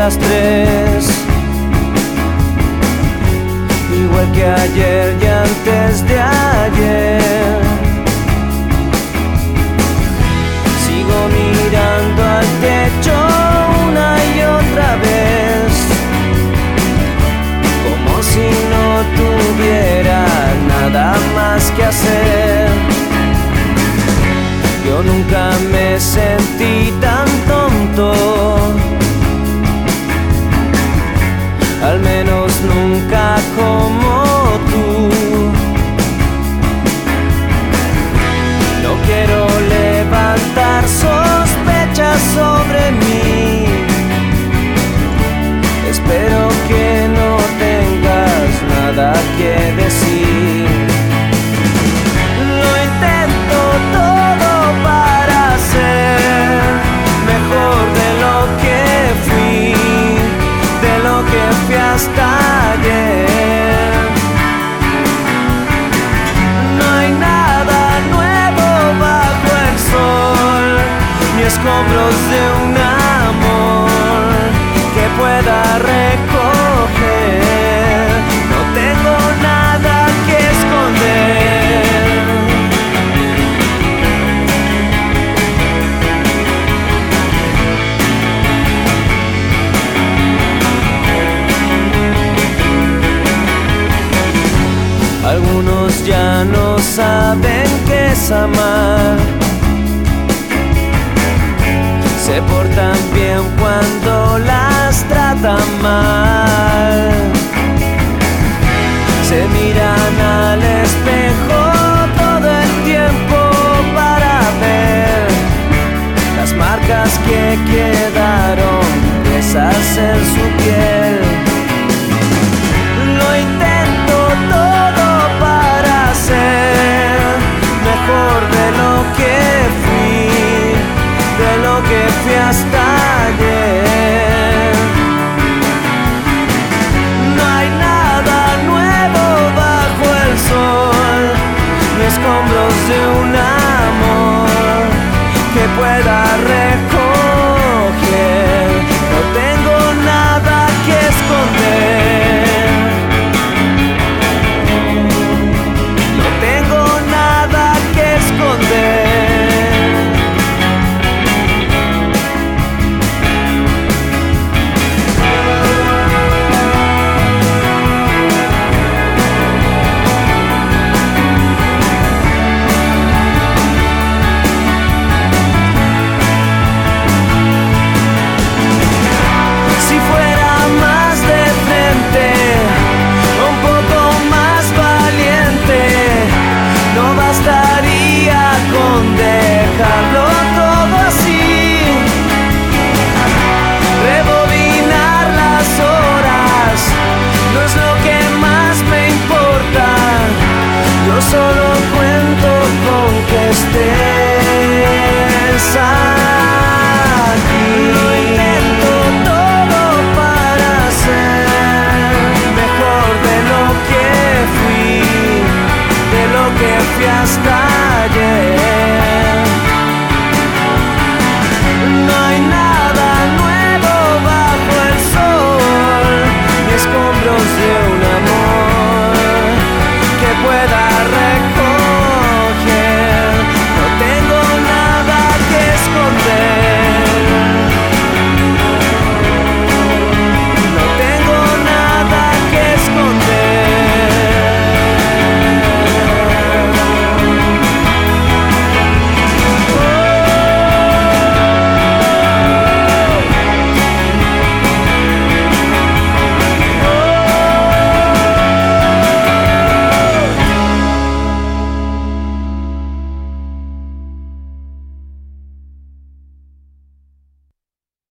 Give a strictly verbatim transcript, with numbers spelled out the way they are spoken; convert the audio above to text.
las tres, igual que ayer y antes de ayer. Sigo mirando al techo una y otra vez, como si no tuviera nada más que hacer. Yo nunca me sentí tan tonto, al menos nunca como tú. No quiero levantar sospechas sobre mí, espero que no tengas nada que decir. Lo intento todo para ser mejor de lo que fui, de lo que fui hasta ayer. No hay nada nuevo bajo el sol, ni escombros de un amor que pueda recoger. No tengo nada que esconder. Algunos ya no saben qué es amar, se portan bien cuando las tratan mal, se miran al espejo todo el tiempo para ver las marcas que quedaron presas en su piel. Lo intento todo para ser mejor de lo que fui, de lo que fui hasta